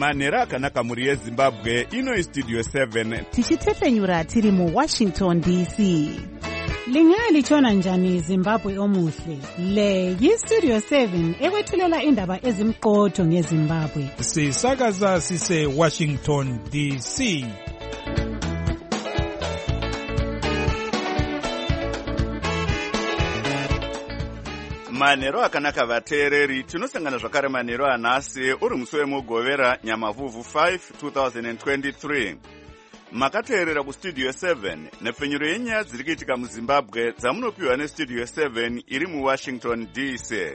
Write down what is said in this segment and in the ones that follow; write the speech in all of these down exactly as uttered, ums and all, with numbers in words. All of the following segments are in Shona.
manhero akanaka mhuri yezimbabwe. Ino studio seven tichitefenyura tiri mu Washington D C. Lingalitshona njani Zimbabwe omuhle? Le yi-Studio seven ekwethulela indaba ezimqotho ngeZimbabwe. Sisakaza sise Washington D C. manhero akanaka vateereri, tinosangana zvakare manhero anhasi uri musi wemugovera nyamavhuvhu five twenty twenty-three. Makateerera kustudio seven nepfenyuro yenyaya dziri kuitika muzimbabwe dzamunopiwa nestudio seven iri muwashington D C.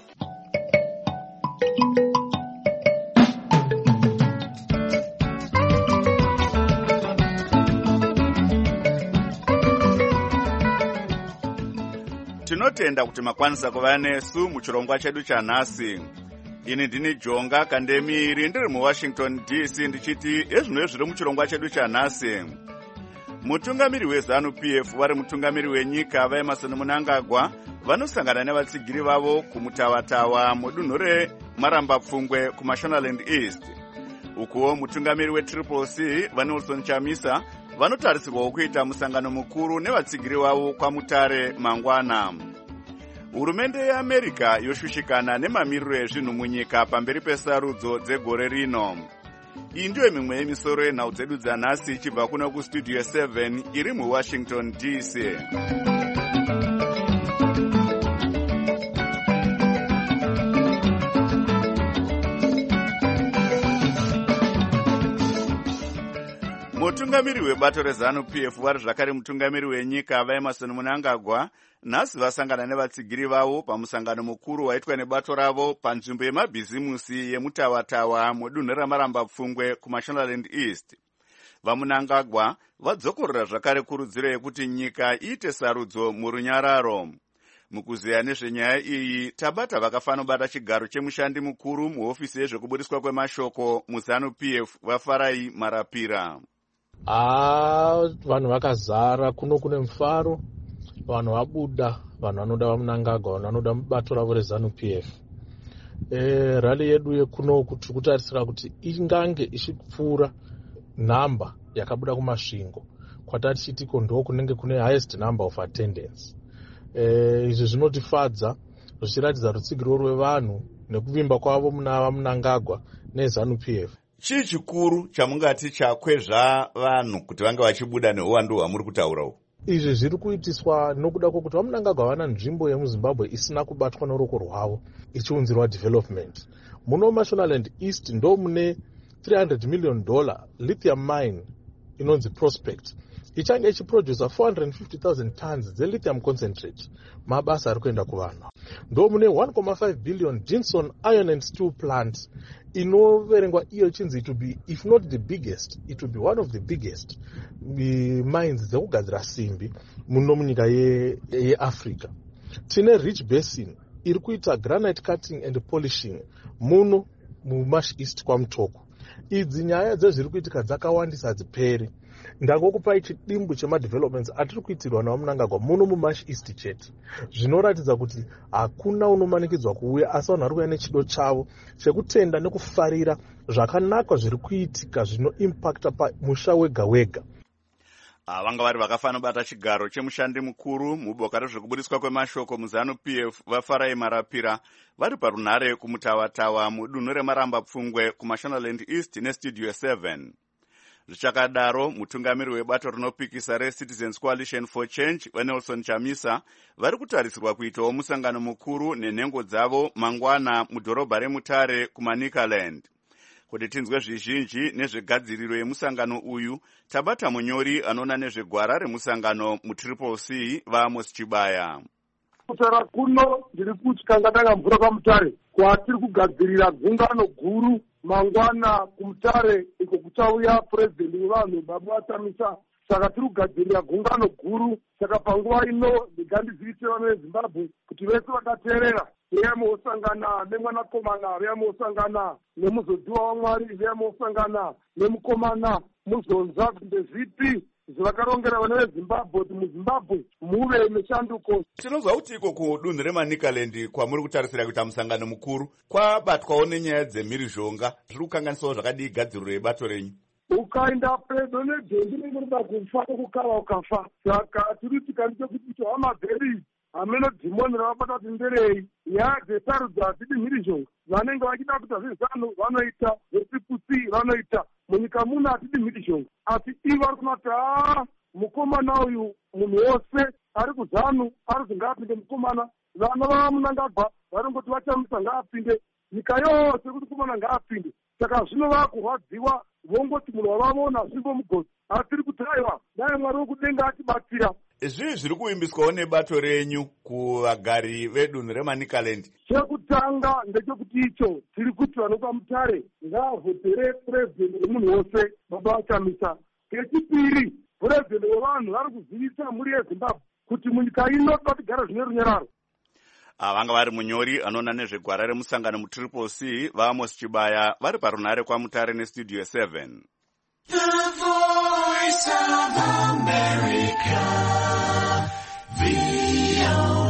Tinotenda kuti makwanisa kuva nesu muchirongwa chedu chanhasi. Ini ndini Jonga Kandemiri ndiri muWashington D C ndichiti ezvino zviri muchirongwa chedu chanhasi. Mutungamiri weZANU-P F vari mutungamiri wenyika vaEmerson Mnangagwa vanosangana nevatsigiri vavo kumutawatawa mudunhu remarambapfungwe kuMashonaland East. Ukuwo mutungamiri weTriple C vaNelson Chamisa vanotarisirwawo kuita musangano mukuru nevatsigiri vavo kwaMutare mangwana. Hurumende yeAmerica yoshushikana nemamiriro ezvinhu munyika pamberi pesarudzo dzegore rino. Iyi ndiyo mimwe yemisoro yenhau dzedu dzanhasi ichibva kuno kustudio seven iri muWashington D C. Mutungamiri webato reZANU-P F vari zvakare mutungamiri wenyika vaEmerson Mnangagwa nhasi vasangana nevatsigiri vavo pamusangano mukuru waitwa nebato ravo panzvimbo yemabhizimusi yemutawatawa mudunhu ramarambapfungwe kuMashonaland East. VaMnangagwa vadzokorera zvakare kurudziro yekuti nyika iite sarudzo murunyararo. Mukuziya nezvenyaya iyi tabata vakafanobata chigaro chemushandi mukuru muhofisi yezvekubudiswa kwemashoko muZANU-P F vaFarai Marapira. Ah, vanhu vakazara kuno kune mufaro, vanhu vabuda, vanhu vanoda vaMnangagwa, vanhu vanoda bato ravo reZANU-P F. Eh, rally yedu yekuno kuti kutarisira kuti ingange ichipfuura namba yakabuda kumasvingo. Kwatati chitiko ndo kunenge kune highest number of attendance. Eh, izvi zvinotifadza zvichiratidza rutsigiro rwevanhu nekuvimba kwavo muna vaMnangagwa neZANU-P F. Chii chikuru chamungati chakwezva vanhu kuti vange vachibuda neuwandu hwamuri kutaurawo? Izvi zviri kuitiswa nokuda kwokuti vaMnangagwa vana nzvimbo yemuZimbabwe isina kubatwa noruoko rwavo ichiunzirwa development. Muno Mashonaland East ndo mune three hundred million dollar lithium mine inonzi Prospect. Ichange ichiproducer four hundred fifty thousand tons ze lithium concentrate. Mabasa ari kuenda kuvanhu. Ndo mune one point five billion Jinson iron and steel plant inoverengwa iyo chinzi to be, if not the biggest, it will be one of the biggest mines dzekugadzira simbi muno munyika yeAfrica. Tine Rich Basin iri kuita granite cutting and polishing muno muMash East kwaMutoko. Idzi nyaya dzezviri kuitika dzakawandisa hadziperi. Ndangokupai chidimbu chemadevelopments atiri kuitirwa naVaMnangagwa muno muMash East chete. Zvinoratidza kuti hakuna unomanikidzwa kuuya, asi vanhu vari kuuya nechido chavo chekutenda nekufarira zvakanaka zviri kuitika zvinoimpacta pamusha wega wega. Vanga vari vakafanobata chigaro chemushandi mukuru muboka rezvekubudiswa kwemashoko muZANU-P F vaFarai Marapira vari parunhare kumutawatawa mudunhu remarambapfungwe kuMashonaland East nestudio seven. Zvichakadaro mutungamiri webato rinopikisa reCitizens Coalition for Change vaNelson Chamisa vari kutarisirwa kuitawo musangano mukuru nenhengo dzavo mangwana mudhorobha reMutare kuManicaland. Kuti tinzwe zvizhinji nezvegadziriro yemusangano uyu, tabata munyori anoona nezvegwara remusangano muTriple C vaAmos Chibaya. Kutaura kuno ndiri kuti kangatanga mvura kwaMutare kwatiri kugadzirira gungano guru mangwana kuMutare iko kuchauya purezidendi wevanhu Baba Chamisa. Saka tiri kugadzirira gungano guru. Saka panguva ino ndigandizivisire vana veZimbabwe kuti vese vakateerera veyamosangana nemwanakomana, veyamosangana nemuzodiwa waMwari, veyamosangana nemukomana Muzonza kunde zvipi zvakarongera vana vezimbabwe kuti muzimbabwe muve neshanduko. Tinozwa kuti iko kudunhu remanicaland kwamuri kutarisira kuita musangano mukuru kwabatwawo nenyaya dzemhirizhonga. Zviri kukanganisawo zvakadii gadziriro yebato renyu? Ukaenda pedo nedhendi rinenge rida kufa kokukava ukafa. Saka tiri tikanise kuti tohama bheri hameno dhimoni ravabata kuti nderei. Nyaya dzesarudzo hadzidi mhirizhonga. Vanenge vachida kuita zvezano vanoita, veCPC vanoita. Munyika muno hatidi mhirizhonga. Asi ivo vari kunoti haa mukomana uyu munhu wose ari kuzanu ari kuti ngaapinde mukomana. Vana vava munangagwa varingoti vachamisa ngaapinde. Nyika yose kuti mukomana ngaapinde. Saka zvino vakurwadziwa vongoti munhu wavavona zvimbo mugosi. Asi tiri kuti aiwa dai Mwari wokudenga atibatsira. Zvii zviri kuimbiswawo nebato renyu kuvagari vedunhu remanicaland? Chekutanga ndechekuti icho tiri kuti vanopa mutare ngavhotere purezidhendi wemunhu wose baba vachamisa. Kechipiri, purezidhendi wevanhu vari kuzivisa mhuri yeZimbabwe kuti munyika ino toda tigara zvine runyararo. Vanga vari munyori anoona nezvegwara remusangano mutriple C vaAmos Chibaya vari parunhare kwaMutare nestudio seven. The Voice of America, V O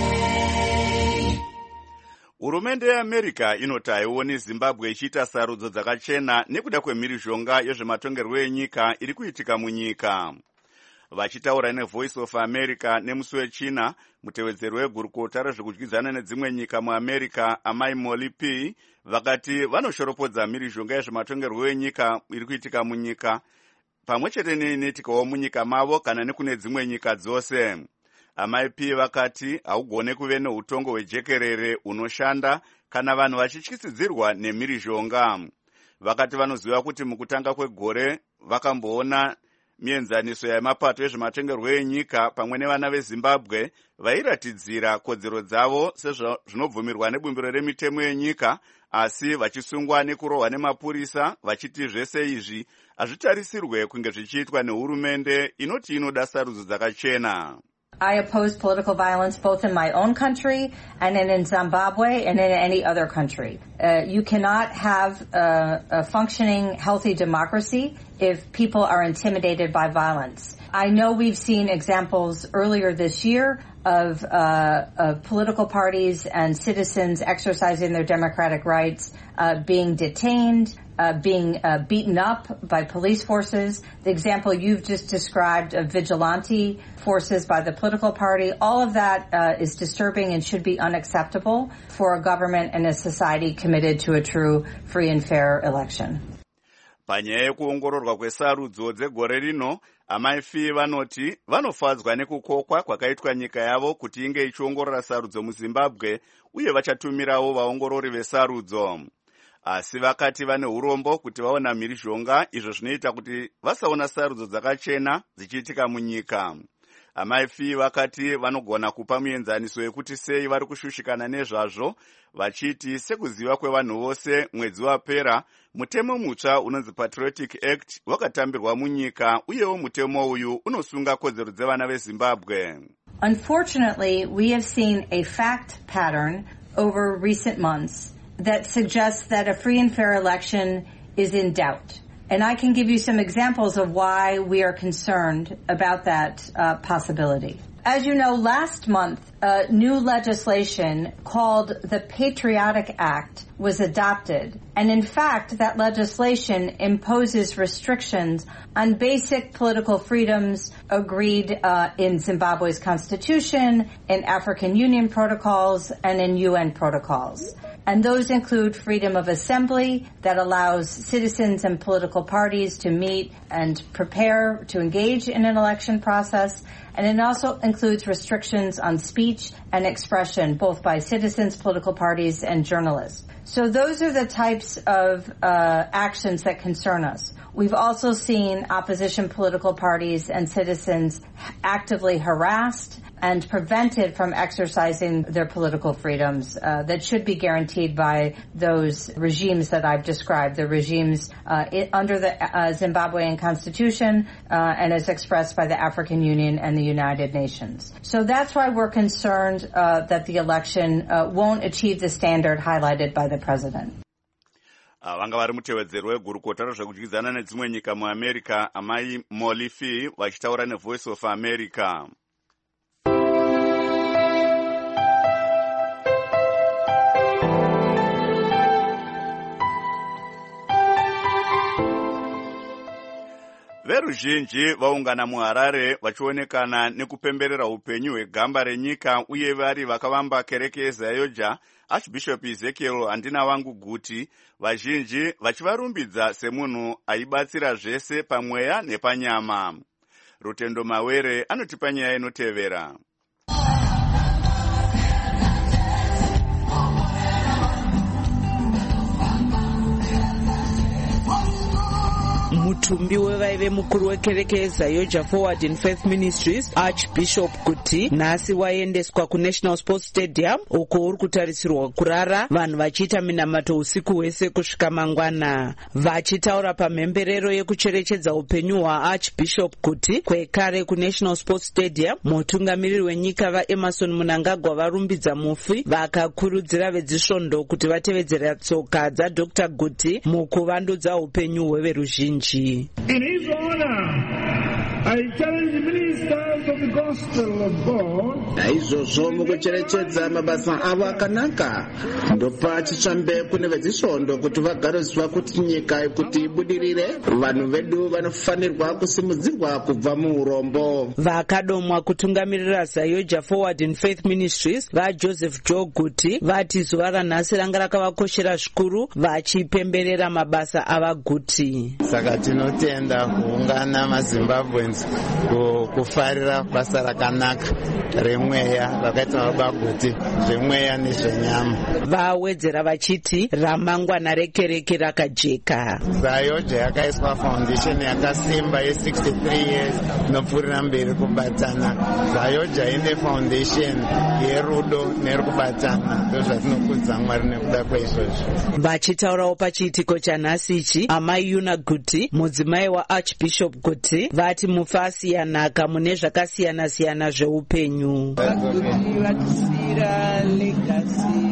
A. Hurumende yeAmerica inoti haioni Zimbabwe ichiita sarudzo dzakachena nekuda kwemhirizhonga yezvematongerwo enyika iri kuitika munyika. Vachitaura neVoice of America nemusi wechina, mutevedzeri wegurukota rezvekudyidzana nedzimwe nyika muAmerica Amai Molly P vakati vanoshoropodza mhirizhonga yezvematongerwo enyika iri kuitika munyika pamwe chete neinetikawo munyika mavo kana nekune dzimwe nyika dzose. Amai P vakati haugone kuve neutongo hwejekerere unoshanda kana vanhu vachityisidzirwa nemhirizhonga. Vakati vanoziva kuti mukutanga kwegore vakamboona mienzaniso yemapato ezvematongerwo enyika pamwe nevana veZimbabwe vairatidzira kodzero dzavo sezvinobvumirwa nebumbiro remitemo yenyika, asi vachisungwa nekurohwa nemapurisa vachiti zvese izvi hazvitarisirwe kunge zvichiitwa nehurumende inoti inoda sarudzo dzakachena. I oppose political violence both in my own country and in, in Zimbabwe and in any other country. Uh, you cannot have a, a functioning, healthy democracy if people are intimidated by violence. I know we've seen examples earlier this year of, uh, of political parties and citizens exercising their democratic rights uh, being detained, uh, being uh, beaten up by police forces. The example you've just described of vigilante forces by the political party, all of that uh, is disturbing and should be unacceptable for a government and a society committed to a true, free and fair election. Panyaya yekuongororwa kwesarudzo dzegore rino, Amai P vanoti vanofadzwa nekukokwa kwakaitwa nyika yavo kuti inge ichiongorora sarudzo muZimbabwe uye vachatumirawo vaongorori vesarudzo. Asi vakati vane urombo kuti vaona mhirizhonga, izvo zvinoita kuti vasaona sarudzo dzakachena dzichiitika munyika. Amai P vakati vanogona kupa muenzaniso yekuti sei vari kushushikana nezvazvo, vachiti sekuziva kwevanhu vose mwedzi wapera mutemo mutsva unonzi Patriotic Act wakatambirwa munyika uyewo mutemo uyu unosunga kodzero dzevana veZimbabwe. Unfortunately, we have seen a fact pattern over recent months that suggests that a free and fair election is in doubt. And I can give you some examples of why we are concerned about that uh, possibility. As you know, last month, uh, new legislation called the Patriotic Act was adopted. And in fact, that legislation imposes restrictions on basic political freedoms agreed uh, in Zimbabwe's constitution, in African Union protocols, and in U N protocols. And those include freedom of assembly that allows citizens and political parties to meet and prepare to engage in an election process. And it also includes restrictions on speech and expression, both by citizens, political parties, and journalists. So those are the types of uh, actions that concern us. We've also seen opposition political parties and citizens actively harassed and prevented from exercising their political freedoms uh, that should be guaranteed by those regimes that I've described, the regimes uh, it, under the uh, Zimbabwean Constitution uh, and as expressed by the African Union and the United Nations. So that's why we're concerned uh, that the election uh, won't achieve the standard highlighted by the president. vanga vari mutevedzeri wegurukota rezvekudyidzana nedzimwe nyika muamerica amai Molly Fee vachitaura neVoice of America. Veruzhinji vaungana muHarare vachionekana nekupemberera upenyu hwegamba renyika uye vari vakavamba kereke yeZayoja Archbishop Ezekiel Handina Wangu Guti, vazhinji vachivarumbidza semunhu aibatsira zvese pamweya nepanyama. Rutendo Mawere anotipa nyaya inotevera. Mutumbi wevaive mukuru wekereke yeZayoja Forward in Faith Ministries Archbishop Guti nhasi waendeswa kuNational Sports Stadium uko uri kutarisirwa kurara vanhu vachiita minamato usiku hwese kusvika mangwana. Vachitaura pamhemberero yekucherechedza upenyu hwaArchbishop Guti kwekare kuNational Sports Stadium, mutungamiriri wenyika vaEmerson Mnangagwa varumbidza mufi vakakurudzira vedzisvondo kuti vatevedzera tsoka dzaDr Guti mukuvandudza upenyu hweveruzhinji. In his honor, I challenge the ministers of the gospel of God. Naizvozvo mukucherechedza mabasa avo akanaka ndopa chitsvambe kune vedzisvondo kuti vagarodzwa kuti nyika kuti ibudirire, vanhu vedu vanofanirwa kusimudzirwa kubva muurombo. Vakadomwa kutungamirira Zayoja Forward in Faith Ministries vaJoseph Joe Guti vati zuva ranhasi ranga rakavakoshera zvikuru vachipemberera mabasa avaGuti. Saka tinotenda kuungana maZimbabweans kufarira basa rakanaka remweya rakaitwa naBaguti, zvemweya nezvenyama. Vawedzera vachiti ramangwana rekereke rakajeka. Zayoja yakaiswa foundation yakasimba ye sixty-three years inopfuurira mberi kubatana. Zayoja ine foundation yerudo nerikubatana, ndozvatinokudza Mwari nekuda kweizvozvo. Vachitaurawo pachiitiko chanhasi ichi, amai Yuna Guti mudzimai waArchbishop Guti vati mufa asiyanaka mune zvakasiyana siyana zveupenyu. Vaguti vatisira legasi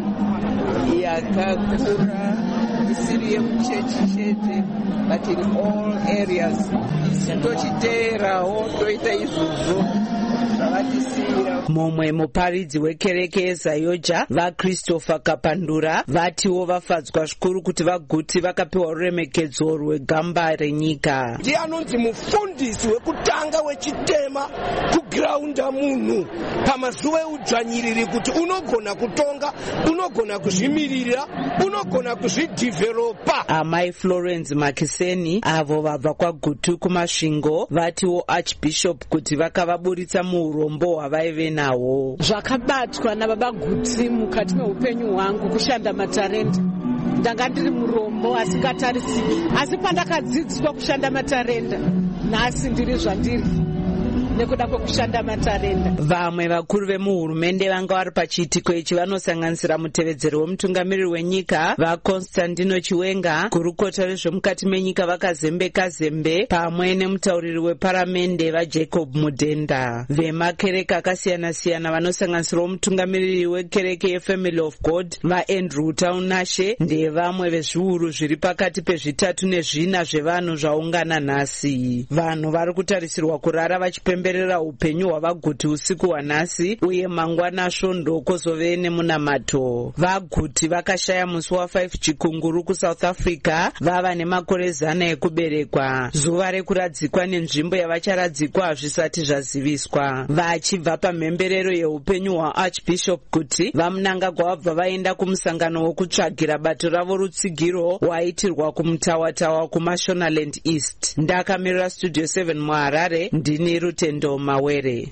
yakakura isiri yemuchechi chete but in all areas. Isi tochiteerawo toita izvozvo zvavatisira. Mumwe muparidzi wekereke yeZayoja vaChristopher Kapandura vatiwo vafadzwa zvikuru kuti vaGuti vakapiwa ruremekedzo rwegamba renyika. Ndiye anonzi mufundisi wekutanga wechitema kugiraunda munhu pamazuva eudzvanyiriri kuti unogona kutonga, unogona kuzvimirira, unogona kuzvidhivheropa. Amai Florence Makiseni avo vabva kwaGuti kumasvingo vatiwo Archbishop kuti vakavaburitsa muurombo hwavaive nawo. Zvakabatwa nababa Guti mukati meupenyu hwangu kushanda matarenda. Ndanga ndiri murombo asingatarisiki, asi pandakadzidziswa kushanda matarenda nhasi ndiri zvandiri nekuda kwekushanda matarenda. Vamwe vakuru vemuhurumende vanga vari pachiitiko ichi vanosanganisira mutevedzeri wemutungamiriri wenyika vaConstantino Chiwenga, gurukota rezvemukati menyika vaKazembe Zembe pamwe nemutauriri weparamende vaJacob Mudenda. Vemakereke akasiyana siyana vanosanganisira mutungamiriri wekereke yeFamily of God vaAndrew Taunashe ndevamwe vezviuru zviri pakati pezvitatu nezvina zvevanhu zvaungana nhasi. Vanhu vari kutarisirwa kurara vachipemberera upenyu hwavaGuti usiku hwanhasi uye mangwana svondo kwozove nemunamato. VaGuti vakashaya musi wafive chikunguru kuSouth Africa vava nemakore zana ekuberekwa. Zuva rekuradzikwa nenzvimbo yavacharadzikwa hazvisati zvaziviswa. Vachibva pamhemberero yeupenyu hwaArchbishop Guti vaMnangagwa vabva vaenda kumusangano wokutsvagira bato ravo rutsigiro waitirwa kumutawatawa kuMashonaland East. Ndakamirira Studio seven muHarare, ndini Rutendo Mawere.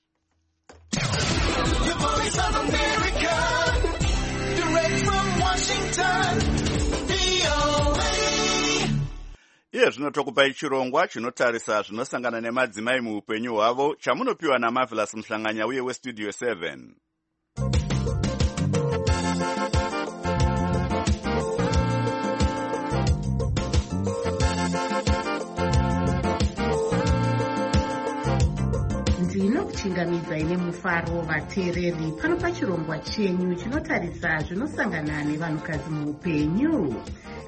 Iye zvino tokupai chirongwa chinotarisa zvinosangana nemadzimai muupenyu hwavo chamunopiwa naMarvelous Mhlanganya uye weStudio seven. Ndinokuchingamidzai nemufaro vateereri pano pachirongwa chenyu chinotarisa zvinosangana nevanhukadzi muupenyu.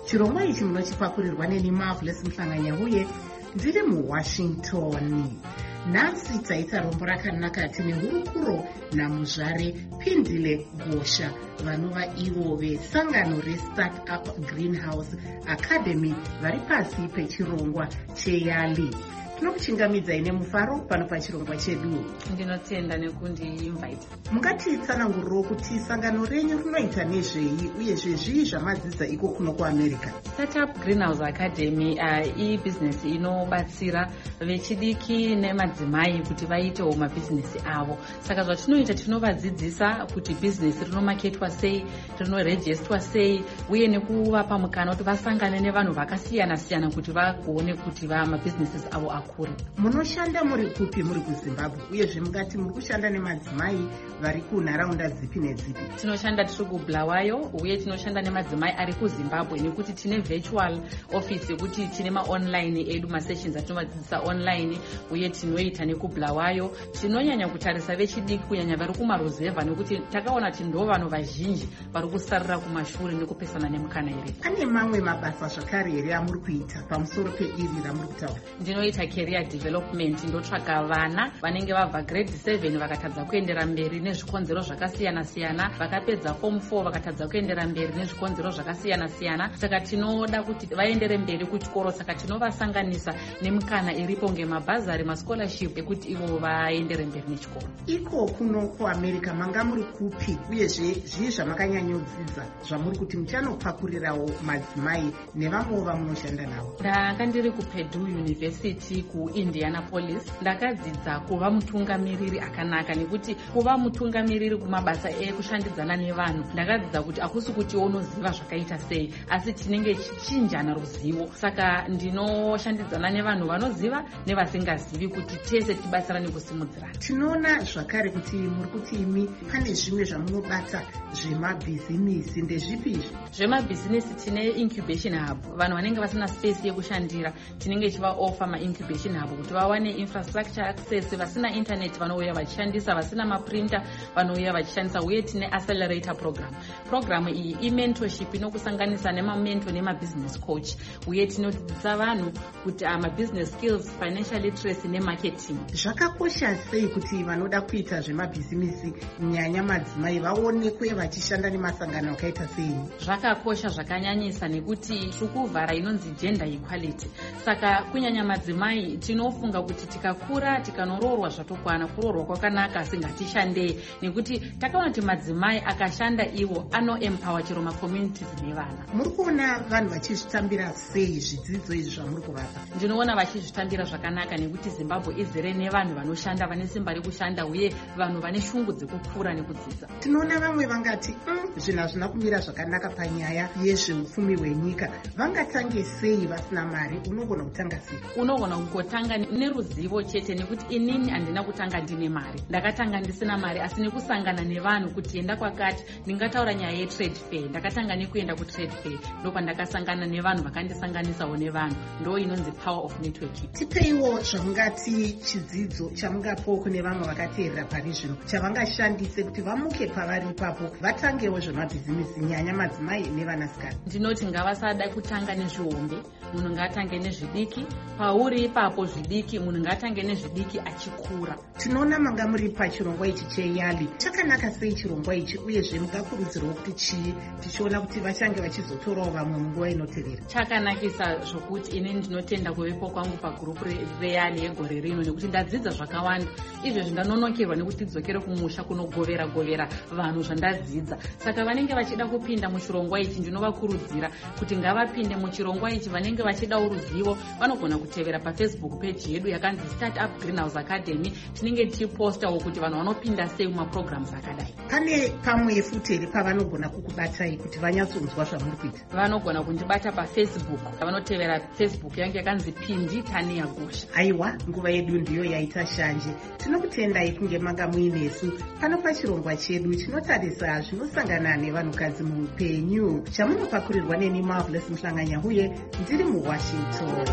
chirongwa ichi munochipakurirwa neni Marvelous Mhlanganya ndiri muWashington. Nhasi taita rombo rakanaka tine hurukuro namuzvare Pindile Gosha vanova ivo vesangano reStartup Greenhouse Academy vari pasi pechirongwa cheYali. Tinokuchingamidzai nemufaro pano pachirongwa chedu. Ndinotenda nekundiinvite. Mungatitsanangurirawo kuti sangano renyu rinoita nezvei uye zvezvii zvamadzidza iko kuno kuAmerica? Startup Greenhouse Academy uh, i-business inobatsira vechidiki nemadzimai kuti vaitewo mabhizinesi avo. Saka zvatinoita tinovadzidzisa kuti business rinomaketwa sei, rinorejestwa sei, uye nekuvapa mukana kuti vasangane nevanhu vakasiyana siyana kuti vaone kuti va mabhizinesi avo akura. Munoshanda muri kupi muri kuZimbabwe uyezve mungati muri kushanda nemadzimai vari kunharaunda dzipi nedzipi? Tinoshanda tiri kuBulawayo uye tinoshanda nemadzimai ari kuZimbabwe nekuti tine virtual office yekuti tine maonline edu masessions atinovadzidzisa online uye tinoita nekuBulawayo. Tinonyanya kutarisa vechidiki kunyanya vari kumaruzevha nekuti takaona kuti ndo vanhu vazhinji vari kusarira kumashure nekupesana nemukana iri. Pane mamwe mabasa zvakare here amuri kuita pamusoro peiri ramuri kutaura? Ndinoita career development, ndotsvaka vana vanenge vabva grade seven vakatadza kuendera mberi nezvikonzero zvakasiyana siyana, vakapedza form four vakatadza kuendera mberi nezvikonzero zvakasiyana siyana. Saka tinoda kuti vaendere mberi kuchikoro, saka tinovasanganisa nemukana iripo ngemabhazari mascholarship ekuti ivo vaendere mberi nechikoro. Iko kuno kuAmerica manga muri kupi uyezve zvii zvamakanyanyodzidza zvamuri kuti muchanopakurirawo madzimai nevamwewo vamunoshanda navo? Ndanga ndiri kuPurdue University kuIndianapolis. Ndakadzidza kuva mutungamiriri akanaka nekuti kuva mutungamiriri kumabasa ekushandidzana nevanhu ndakadzidza kuti akusi kuti unoziva zvakaita sei asi tinenge chichinjana ruzivo. Saka ndinoshandidzana nevanhu vanoziva nevasingazivi kuti tese tibatsirane kusimudzirana. Tinoona zvakare kuti muri kuti imi pane zvimwe zvamunobata zvemabhizinisi. Ndezvipi izvi? Zvemabhizinisi tine incubation hub, vanhu vanenge vasina space yekushandira tinenge chiva offer ma-incubation hub kuti vawane infrastructure access. Vasina internet vanouya vachishandisa, vasina maprinter vanouya vachishandisa, uye tine accelerator program. Program iyi i-mentorship inokusanganisa nemamento nema-business coach, uye tinodzidzisa vanhu kuti ama-business skills, financial literacy nemarketing. Zvakakosha sei kuti vanoda kuita zvemabhizinisi nyanya madzimai vaonekwe vachishanda nemasangano akaita sei? Zvakakosha zvakanyanyisa nekuti tikuvhara inonzi gender equality. Saka kunyanya madzimai tinofunga kuti tikakura tikanoroorwa zvatokwana, kuroorwa kwakanaka asi ngatishandei nekuti takaona kuti madzimai akashanda ivo anoempower chero macommunities nevana. Muri kuona vanhu vachizvitambira sei zvidzidzo izvi zvamuri kuvapa? Ndinoona vachizvitambira zvakanaka nekuti Zimbabwe izere nevanhu vanoshanda, vane simba rekushanda uye vanhu vane shungu dzekukura nekudzidza. Tinoona vamwe vangati mm, zvinhu hazvina kumira zvakanaka panyaya yezveupfumi hwenyika. Vangatange sei vasina mari? Unogona kutanga sei? Unogona kungotanga neruzivo chete nekuti inini handina kutanga ndine mari. Ndakatanga ndisina mari asi nekusangana nevanhu kuti enda kwakati ndingataura nyaya yetrade fair. Ndakatanga nekuenda kutrade fair ndopandakasangana nevanhu vakandisanganisawo nevanhu. Ndo inonzi power of networking. Tipeiwo zvamungati chidzidzo chamungapo kune vamwe vakateerera pari zvino chavangashandise kuti vamuke pavari ipapo vatangewo zvemabhizinisi nyanya madzimai nevanasikana. Ndinoti ngavasada kutanga nezvihombe, munhu ngaatange nezvidiki. Pauri ipapo zvidiki, munhu ngaatange nezvidiki achikura. Tinoona manga muri pachirongwa ichi cheYali. Chakanaka sei chirongwa ichi uyezve mukakurudzirwa kuti chii tichiona kuti vachange vachizotorawo vamwe munguva inotevera? Chakanakisa zvokuti inini ndinotenda kuvepo kwangu pagurupu reYali yegore rino nekuti ndadzidza zvakawanda. Izvezvi ndanonokerwa nekuti tidzokere kumusha kunogovera govera vanhu zvandadzidza. Saka vanenge vachida kupinda muchirongwa ichi ndinovakurudzira kuti ngavapinde muchirongwa ichi. Vanenge vachida ruzivo vanogona kutevera paFacebook page yedu yakanzi Startup Greenhouse Academy. Tinenge tichipostawo kuti vanhu vanopinda sei mumaprograms akadai. Pane pamwe futi here pavanogona kukubatai kuti vanyatsonzwa zvamuri kuita? Vanogona kundibata paFacebook. Vanotevera Facebook yangu yakanzi Pindi Tania Gosha. Aiwa, nguva yedu ndiyo yaita shanje. Tinokutendai kunge manga muinesu pano pachirongwa chedu chinotarisa zvinosangana nevanhukadzi muupenyu chamunopakurirwa neni Marvelous Mhlanganya uye ndiri muWashington.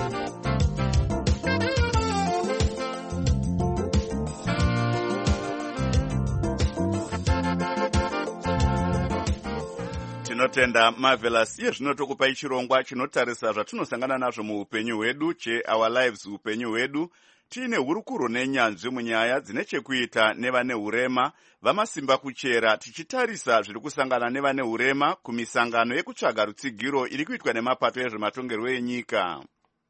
Tinotenda Marvelous. Iye zvino tokupai chirongwa chinotarisa zvatinosangana nazvo muupenyu hwedu che-Our Lives upenyu hwedu. Tiine hurukuro nenyanzvi munyaya dzine chekuita nevane hurema vamasimba kuchera, tichitarisa zviri kusangana nevane hurema kumisangano yekutsvaga rutsigiro iri kuitwa nemapato ezvematongerwo enyika.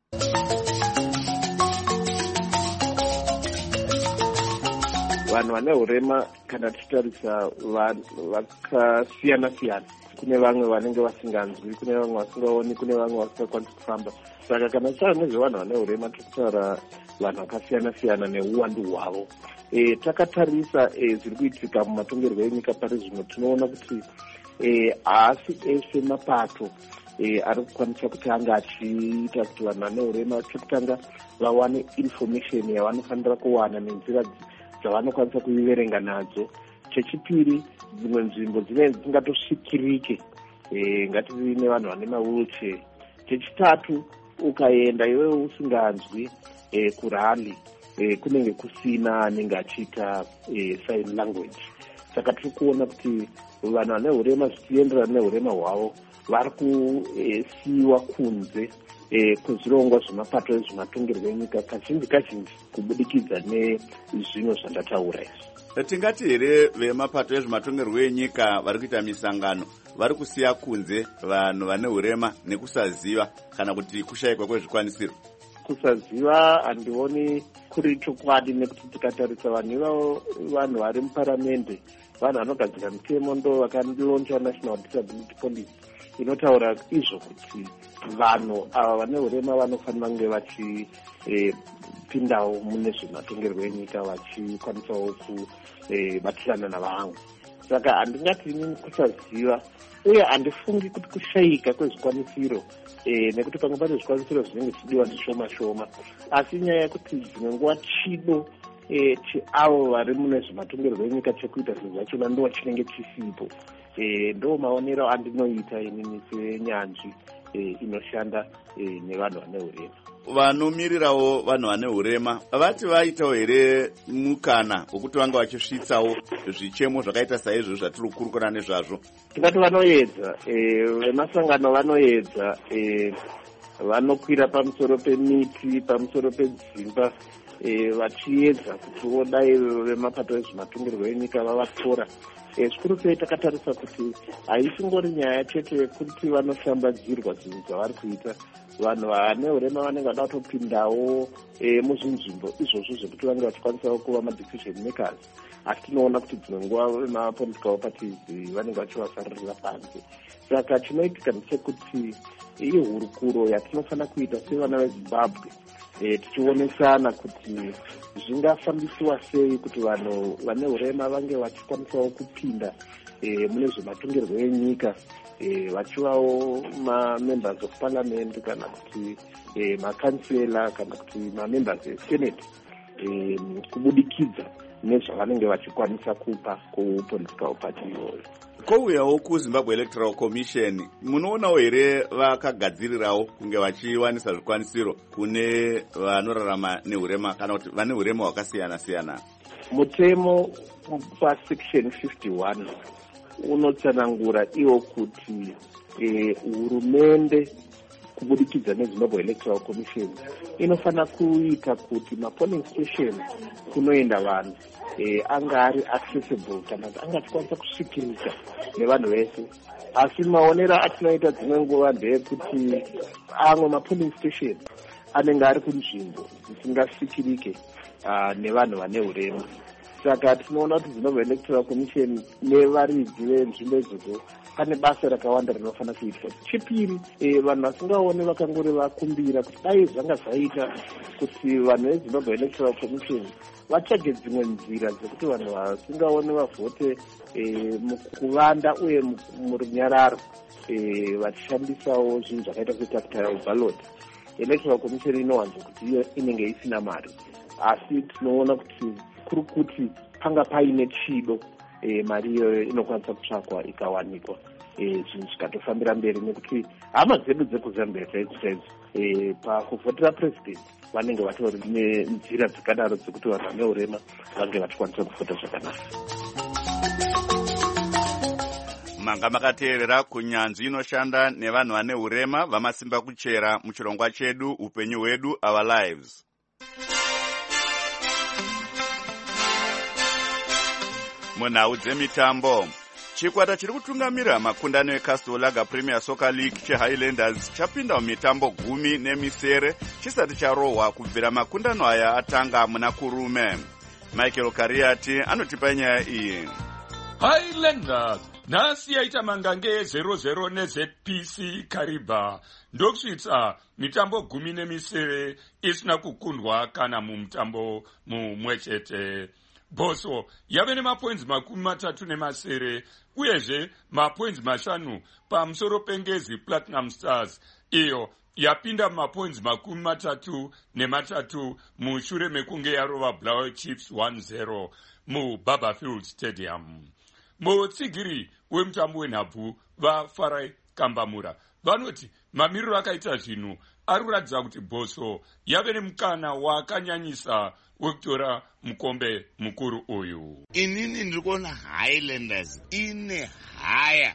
Vanhu vane hurema kana tichitarisa vakasiyana siyana. Kune vamwe vanenge vasinganzwi, kune vamwe vasingaoni, kune vamwe vasingakwanisi kufamba. Saka kana tichitaura nezvevanhu vane hurema tikutaura vanhu vakasiyana siyana neuwandu hwavo. E, takatarisa e, zviri kuitika mumatongerwo enyika pari zvino tinoona kuti e, haasi ese mapato e, ari kukwanisa kuti anga achiita kuti vanhu vane hurema chekutanga vawane information yavanofanira kuwana nenzira dzavanokwanisa kuiverenga nadzo. Chechipiri, dzimwe nzvimbo dzine dzingatosvikirike e, ngativi nevanhu vane mawheelchair. Chechitatu, ukaenda iwewe usinganzwi e, kurali e, kunenge kusina anenge achiita e, sign language. Saka tiri kuona kuti vanhu vane hurema zvichienderana nehurema hwavo vari kusiyiwa kunze e, kwezvirongwa zvemapato ezvematongerwo enyika kazhinji kazhinji kubudikidza nezvino zvandataura izvi. Tingati here vemapato ezvematongerwo enyika vari kuita misangano vari kusiya kunze vanhu vane hurema nekusaziva kana kuti kushayikwa kwezvikwanisiro? Kusaziva handioni kuri chokwadi, nekuti tikatarisa vanhu ivavo vanhu vari muparamende, vanhu vanogadzira mitemo, ndo vakalonja National Disability Policy inotaura izvo kuti vanhu ava vane hurema vanofanira kunge vachipindawo e, mune zvematongerwo enyika vachikwanisawo kubatirana navamwe. Saka handingati inini kusaziva, uye handifungi kuti kushayika kwezvikwanisiro e, nekuti pamwe pane zvikwanisiro zvinenge zvichidiwa zvishoma shoma, asi nyaya yekuti dzimwe nguva chido e, cheavo vari mune zvematongerwo enyika chekuita zvinhu zvachona ndo chinenge chisipo. E, ndo maonero andinoita inini senyanzvi e, inoshanda e, nevanhu vane hurema. Vanomirirawo vanhu vane hurema vati vaitawo here mukana wekuti vanga vachisvitsawo zvichemo zvakaita saizvo zvatiri kukurukura nezvazvo? Tingati vanoedza, e, vemasangano vanoedza, e, vanokwira pamusoro pemiti, pamusoro pedzimba, e, vachiedza kuti vodai vemapato ezvematongerwo enyika vavatora. Zvikuru sei takatarisa kuti haisingori nyaya chete yekuti vanoshambadzirwa zvinhu zvavari kuita. Vanhu vane hurema vanenge vada kutopindawo e, muzvinzvimbo izvozvo zvekuti vange vachikwanisawo kuva madecision makers, asi tinoona kuti dzimwe nguva vemapolitical parties vanenge vachivasaririra panze. Saka chinoitika ndechekuti iyi hurukuro yatinofanira kuita sevana veZimbabwe e, tichionesana kuti zvingafambisiwa sei kuti vanhu vane hurema vange vachikwanisawo kupinda e, mune zvematongerwo enyika, e, vachivawo ma-members of parliament kana kuti e, makansela kana kuti ma-members esenate e, kubudikidza nezvavanenge vachikwanisa kupa kupolitical party iyoyo. Kouyawo kuZimbabwe Electoral Commission, munoonawo here vakagadzirirawo kunge vachiwanisa zvikwanisiro kune vanorarama nehurema kana kuti vane hurema hwakasiyana siyana? Mutemo pasection fifty-one unotsanangura iwo kuti e, hurumende kubudikidza neZimbabwe Electoral Commission inofanira kuita kuti mapolling station kunoenda vanhu e, anga ari accessible kana anga achikwanisa kusvikirika nevanhu vese. Asi maonero atinoita dzimwe nguva ndeyekuti amwe mapolling station anenge ari kunzvimbo dzisingasvikirike uh, nevanhu vane hurema. Saka tinoona kuti Zimbabwe Electoral Commission nevaridzi venzvimbo idzodzo pane basa rakawanda rinofanira kuitwa. Chipiri, e, vanhu vasingaone vakangori vakumbira kuti dai zvanga zvaita kuti vanhu veZimbabwe Electoral Commission vatsvage dzimwe nzira dzekuti vanhu vasingaone vavhote e, mukuvanda uye murunyararo e, vachishandisawo zvinhu zvakaita setactile ballot. Electoral Commission inowanza kuti iyo inenge isina mari, asi tinoona kuti kuri kuti panga paine chido e, mari iyoyo inokwanisa kutsvakwa ikawanikwa e, zvinhu zvikatofambira mberi, nekuti hama dzedu dzekuzambia dzaidzidzi e, pakuvhotera president vanenge vatori nenzira dzakadaro dzekuti vanhu vane hurema vange vachikwanisa kuvhota zvakanaka. manga makateerera kunyanzvi inoshanda nevanhu vane urema vamasimba kuchera muchirongwa chedu upenyu hwedu our lives. Munhau dzemitambo, chikwata chiri kutungamira makundano eCastle Lager Premier Soccer League cheHighlanders chapinda mumitambo gumi nemisere chisati charohwa kubvira makundano aya atanga muna kurume. Michael Kariati anotipa nyaya iyi. Highlanders nhasi yaita mangange zero zero neZ P C Kariba ndokusvitsa mitambo gumi nemisere isina kukundwa kana mumutambo mumwe chete. Boso yave nemapoints makumi matatu nemasere uyezve mapoints mashanu pamusoro pengezi Platinum Stars iyo yapinda mapoints makumi matatu nematatu mushure mekunge yarova Black Chiefs one zero muBarberfield Stadium. Mutsigiri wemutambo wenhabvu vaFarai Kambamura vanoti mamiriro akaita zvinhu ari kuratidza kuti Boso yave nemukana wakanyanyisa wekutora mukombe mukuru uyu. Inini ndikuona Highlanders ine haya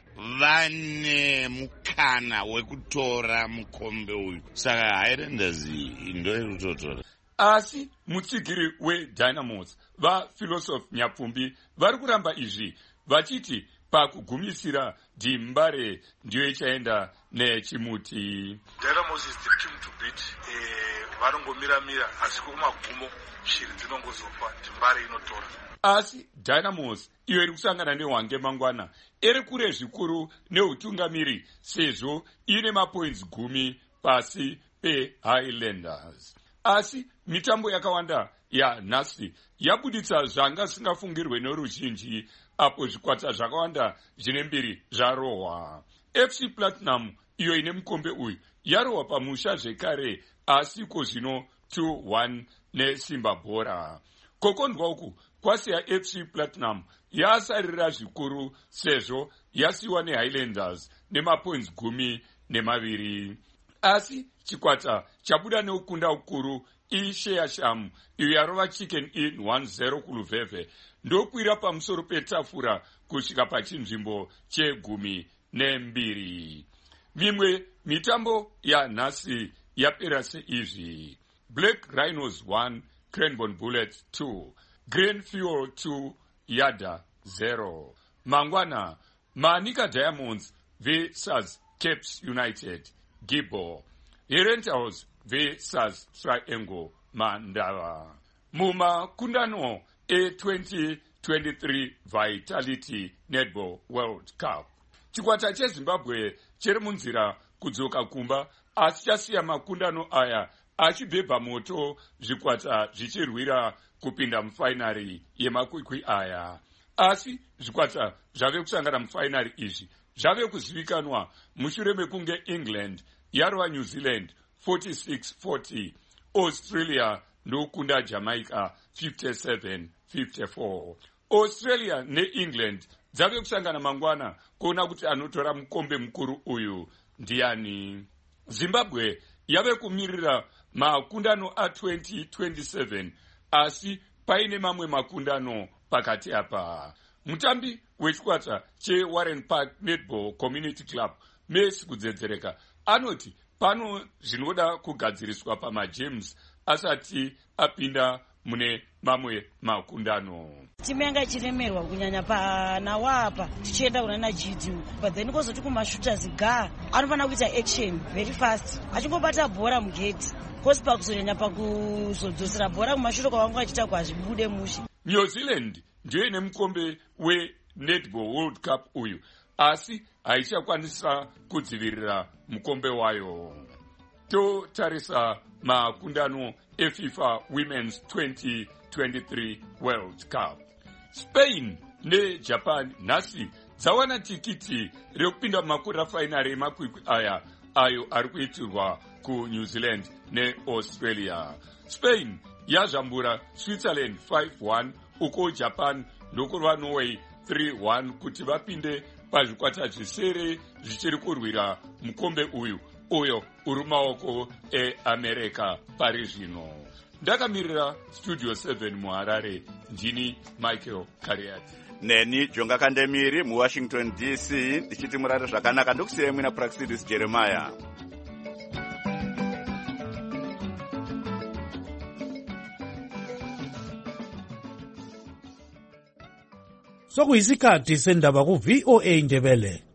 vane mukana wekutora mukombe uyu, saka Highlanders ndoiri kutotora. Asi mutsigiri weDynamos vaPhilosophy Nyapfumbi vari kuramba izvi vachiti pakugumisira Dimbare ndiyo ichaenda nechimuti. Dynamos is the team to beat. Varongomira mira asi kumagumo shiri dzinongozofa Dimbare inotora. Asi Dynamos iyo iri kusangana neHwange Mangwana iri kure zvikuru neutungamiri sezvo ine mapoints gumi pasi peHighlanders. Asi mitambo yakawanda yanhasi yabuditsa zvanga singafungirwe noruzhinji apo zvikwata zvakawanda zvine mbiri zvarohwa. F C Platinum iyo ine mukombe uyu yarohwa pamusha zvekare asi ko zvino two one neSimba Bora. Kokondwa uku kwasiya F C Platinum yasarira zvikuru sezvo yasiwa neHighlanders nemapoints gumi nemaviri. Asi chikwata chabuda neukunda ukuru iSheasham iyo yarova Chicken Inn one zero kuLuveve ndokwira pamusoro petafura kusvika pachinzvimbo chegumi nembiri. Mimwe mitambo yanhasi yapera seizvi: Black Rhinos one, Cranbourne Bullets two, Green Fuel two, Yada zero. Mangwana, Manica Diamonds versus Capes United, Gibbo. Herentals versus Triangle, Mandava. Muma Kundano A twenty twenty-three Vitality Netball World Cup. Chikwata cheZimbabwe chiri munzira kudzoka kumba asi chasiya makundano aya achibhebha moto zvikwata zvichirwira kupinda mufainari yemakwikwi aya. Asi zvikwata zvave kusangana mufainari izvi zvave kuzivikanwa mushure mekunge England yarova New Zealand forty-six forty, Australia ndokunda Jamaica fifty-seven fifty-four. Australia neEngland dzave kusangana mangwana kuona kuti anotora mukombe mukuru uyu ndiani. Zimbabwe yave kumirira makundano a twenty twenty-seven asi paine mamwe makundano pakati apa. Mutambi wechikwata cheWarren Park Netball Community Club Messi kudzedzereka anoti pano zvinoda kugadziriswa pamajames asati apinda mune mamwe makundano. Timu yanga ichiremerwa kunyanya panawa apa tichienda kuna na G D but then kozoti kumashooters ga anofanira kuita action very fast achingobata bhora mugate kosipa kuzonyanya pakuzodzosera bhora kumashure kwavanga vachiita kwazvibude mushe. New Zealand ndiyo ine mukombe weNetball World Cup uyu asi haichakwanisa kudzivirira mukombe wayo. Totarisa makundano eFIFA Women's twenty twenty-three World Cup. Spain neJapan nhasi dzawana tikiti rekupinda mumakota fainari emakwikwi aya ayo ari kuitirwa kuNew Zealand neAustralia. Spain yazvambura Switzerland five one uko Japan ndokurwa Norway three one kuti vapinde pazvikwata zvisere zvichiri kurwira mukombe uyu uyo uri maoko eAmerica pari zvino. Ndakamirira Studio seven muHarare ndini Michael Kariati. neni Jonga Kandemiri muWashington D C ndichiti murare zvakanaka ndokusiyai mwina Praxidis Jeremiah. Sokuyisikhathi sendaba ku V O A Ndebele.